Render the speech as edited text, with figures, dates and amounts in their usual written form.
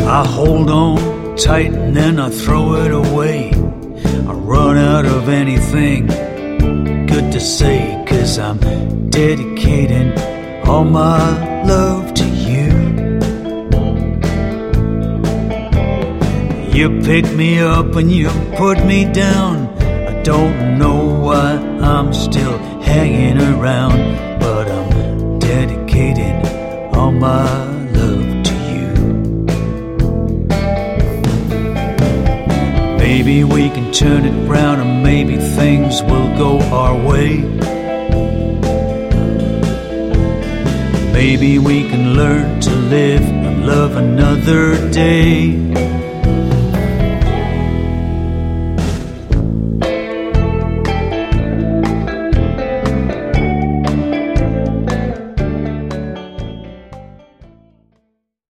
I hold on tight and then I throw it away. I run out of anything good to say, 'cause I'm dedicating all my love to you. You pick me up and you put me down. I don't know why I'm still hanging around, but I'm dedicating all my love to you. Maybe we can turn it round and maybe things will go our way. Maybe we can learn to live and love another day.